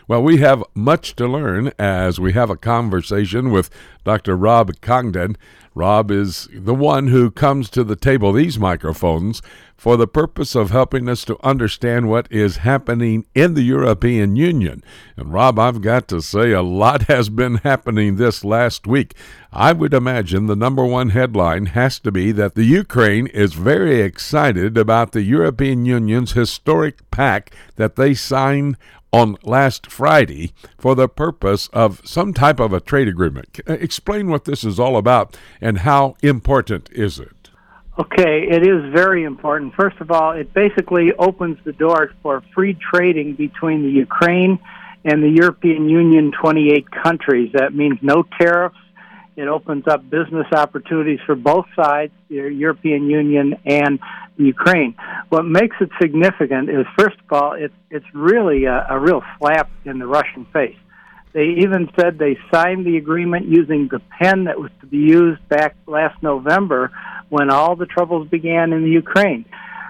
Well, we have much to learn as we have a conversation with Dr. Rob Congdon. Rob is the one who comes to the table, these microphones, for the purpose of helping us to understand what is happening in the European Union. And Rob, I've got to say, a lot has been happening this last week. I would imagine the number one headline has to be that the Ukraine is very excited about the European Union's historic pact that they signed on last Friday for the purpose of some type of a trade agreement. Explain what this is all about and how important is it? Okay, it is very important. First of all, it basically opens the doors for free trading between the Ukraine and the European Union 28 countries. That means no tariffs. It opens up business opportunities for both sides, the European Union and the Ukraine. What makes it significant is, first of all, it's really a real slap in the Russian face. They even said they signed the agreement using the pen that was to be used back last November when all the troubles began in the Ukraine.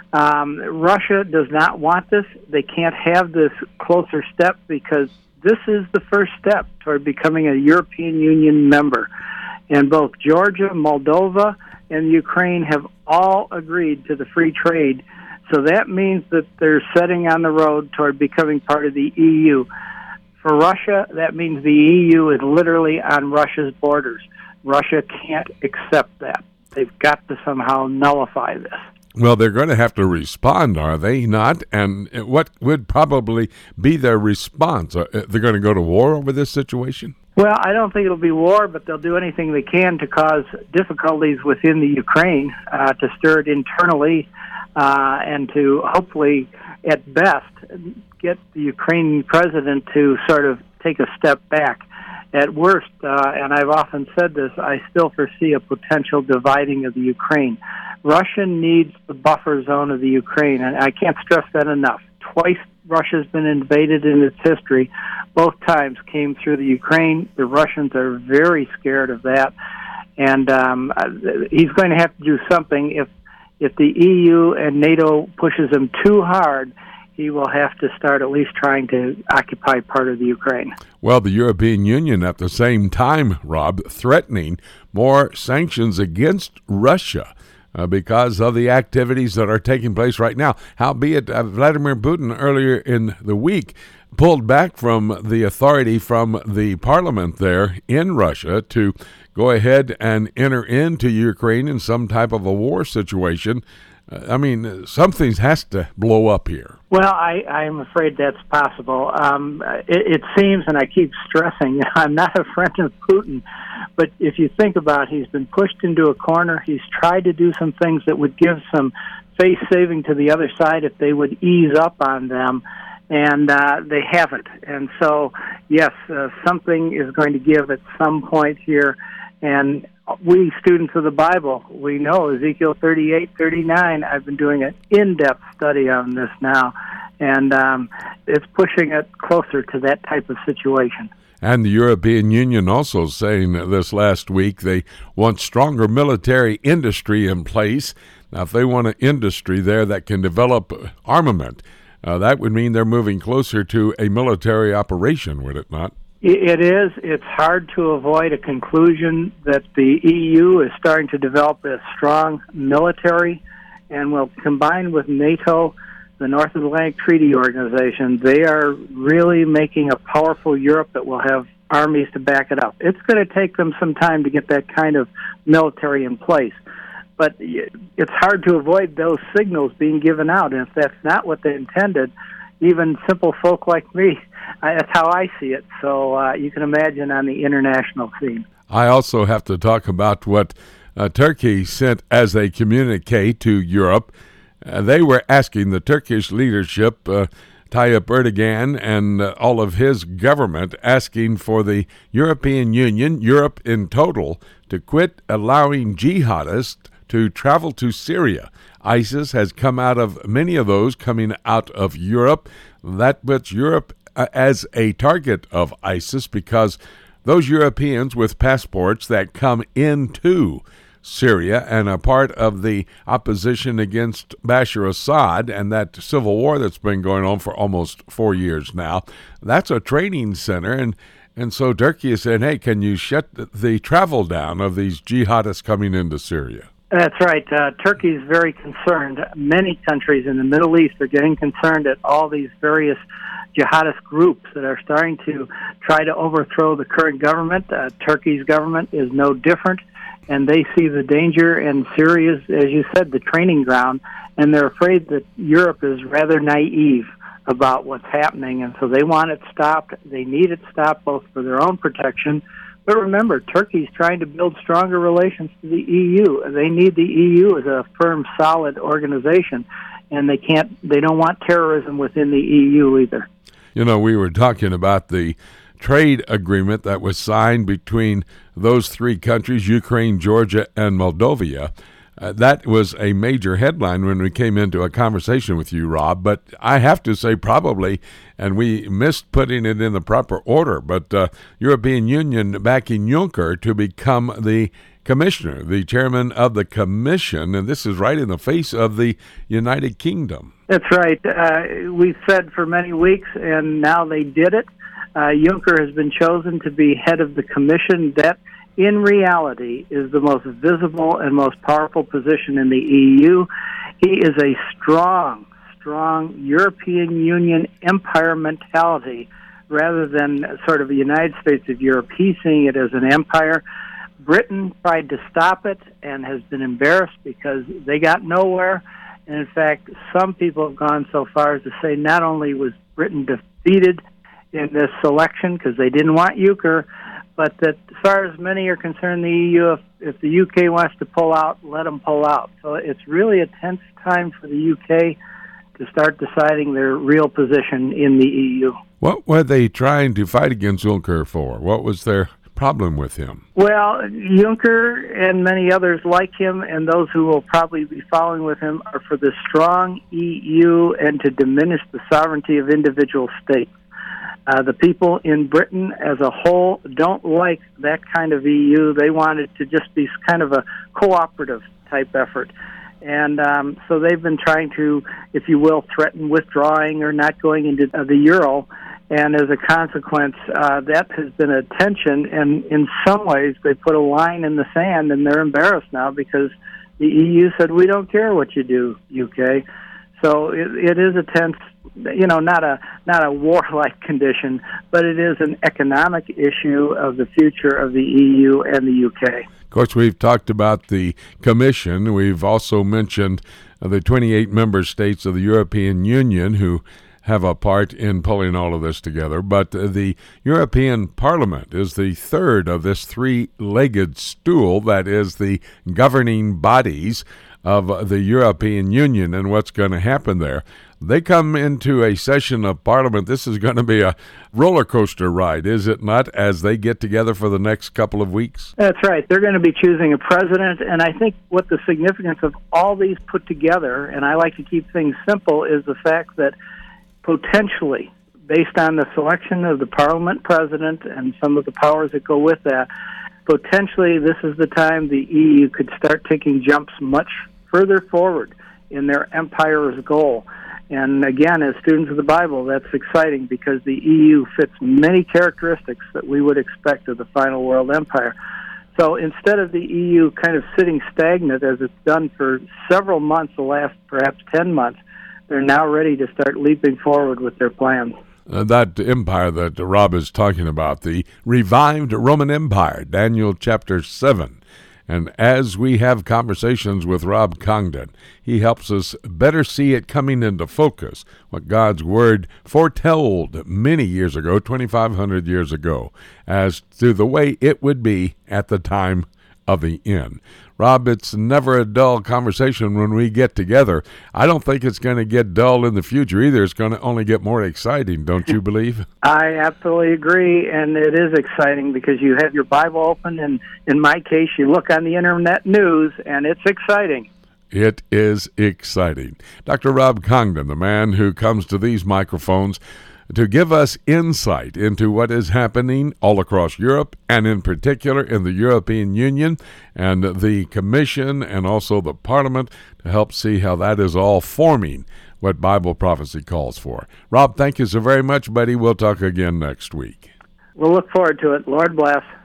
Russia does not want this. They can't have this closer step because this is the first step toward becoming a European Union member. And both Georgia, Moldova, and Ukraine have all agreed to the free trade. So that means that they're setting on the road toward becoming part of the EU. For Russia, that means the EU is literally on Russia's borders. Russia can't accept that. They've got to somehow nullify this. Well, they're going to have to respond, are they not? And what would probably be their response? They're going to go to war over this situation? Well, I don't think it'll be war, but they'll do anything they can to cause difficulties within the Ukraine, to stir it internally, and to hopefully, at best, get the Ukrainian president to sort of take a step back. At worst, and I've often said this, I still foresee a potential dividing of the Ukraine. Russia needs the buffer zone of the Ukraine, and I can't stress that enough. Twice Russia's been invaded in its history. Both times came through the Ukraine. The Russians are very scared of that, and he's going to have to do something. If the EU and NATO pushes him too hard, he will have to start at least trying to occupy part of the Ukraine. Well, the European Union at the same time, Rob, threatening more sanctions against Russia because of the activities that are taking place right now. Howbeit, Vladimir Putin earlier in the week pulled back from the authority from the parliament there in Russia to go ahead and enter into Ukraine in some type of a war situation. I mean, something has to blow up here. Well, I'm afraid that's possible. It seems, and I keep stressing, I'm not a friend of Putin, but if you think about it, he's been pushed into a corner. He's tried to do some things that would give some face-saving to the other side if they would ease up on them, and they haven't. And so, yes, something is going to give at some point here, and we students of the Bible, we know Ezekiel 38, 39. I've been doing an in-depth study on this now, and it's pushing it closer to that type of situation. And the European Union also saying this last week they want stronger military industry in place. Now, if they want an industry there that can develop armament, that would mean they're moving closer to a military operation, would it not? It is. It's hard to avoid a conclusion that the EU is starting to develop a strong military, and will combine with NATO, the North Atlantic Treaty Organization. They are really making a powerful Europe that will have armies to back it up. It's going to take them some time to get that kind of military in place. But it's hard to avoid those signals being given out, and if that's not what they intended, even simple folk like me, that's how I see it. So you can imagine on the international scene. I also have to talk about what Turkey sent as a communique to Europe. They were asking the Turkish leadership, Tayyip Erdogan and all of his government, asking for the European Union, Europe in total, to quit allowing jihadists to travel to Syria. ISIS has come out of many of those coming out of Europe. That puts Europe as a target of ISIS because those Europeans with passports that come into Syria and a part of the opposition against Bashar Assad and that civil war that's been going on for almost 4 years now. That's a training center, and so Turkey is saying, hey, can you shut the travel down of these jihadists coming into Syria? That's right. Turkey is very concerned. Many countries in the Middle East are getting concerned at all these various jihadist groups that are starting to try to overthrow the current government. Turkey's government is no different, and they see the danger, and Syria is, as you said, the training ground, and they're afraid that Europe is rather naive about what's happening, and so they want it stopped. They need it stopped both for their own protection. But remember, Turkey's trying to build stronger relations to the EU. They need the EU as a firm, solid organization, and they don't want terrorism within the EU either. You know, we were talking about the trade agreement that was signed between those three countries, Ukraine, Georgia, and Moldova. That was a major headline when we came into a conversation with you, Rob, but I have to say probably, and we missed putting it in the proper order, but European Union backing Juncker to become the commissioner, the chairman of the commission, and this is right in the face of the United Kingdom. That's right. We said for many weeks, and now they did it. Juncker has been chosen to be head of the commission. That, in reality, is the most visible and most powerful position in the EU. He is a strong European Union empire mentality rather than sort of the United States of Europe. He's seeing it as an empire. Britain tried to stop it and has been embarrassed because they got nowhere. And in fact, some people have gone so far as to say not only was Britain defeated in this election because they didn't want Juncker, but that as far as many are concerned, the EU, if the UK wants to pull out, let them pull out. So it's really a tense time for the UK to start deciding their real position in the EU. What were they trying to fight against Juncker for? What was their problem with him? Well, Juncker and many others like him, and those who will probably be following with him, are for the strong EU and to diminish the sovereignty of individual states. The people in Britain as a whole don't like that kind of EU. They want it to just be kind of a cooperative type effort. And so they've been trying to, if you will, threaten withdrawing or not going into the euro. And as a consequence, that has been a tension. And in some ways, they put a line in the sand, and they're embarrassed now because the EU said, we don't care what you do, UK. So it is a tense, not a warlike condition, but it is an economic issue of the future of the EU and the UK. Of course, we've talked about the Commission. We've also mentioned the 28 member states of the European Union who have a part in pulling all of this together. But the European Parliament is the third of this three-legged stool that is the governing bodies of the European Union and what's going to happen there. They come into a session of Parliament. This is going to be a roller coaster ride, is it not, as they get together for the next couple of weeks? That's right. They're going to be choosing a president, and I think what the significance of all these put together, and I like to keep things simple, is the fact that potentially, based on the selection of the Parliament president and some of the powers that go with that, potentially this is the time the EU could start taking jumps much further forward in their empire's goal. And again, as students of the Bible, that's exciting because the EU fits many characteristics that we would expect of the final world empire. So instead of the EU kind of sitting stagnant as it's done for several months, the last perhaps 10 months, they're now ready to start leaping forward with their plans. That empire that Rob is talking about, the revived Roman Empire, Daniel chapter 7. And as we have conversations with Rob Congdon, he helps us better see it coming into focus, what God's Word foretold many years ago, 2,500 years ago, as to the way it would be at the time of the end. Rob, it's never a dull conversation when we get together. I don't think it's going to get dull in the future either. It's going to only get more exciting, don't you believe? I absolutely agree, and it is exciting because you have your Bible open, and in my case, you look on the internet news, and it's exciting. It is exciting. Dr. Rob Congdon, the man who comes to these microphones to give us insight into what is happening all across Europe, and in particular in the European Union and the Commission and also the Parliament, to help see how that is all forming what Bible prophecy calls for. Rob, thank you so very much, buddy. We'll talk again next week. We'll look forward to it. Lord bless.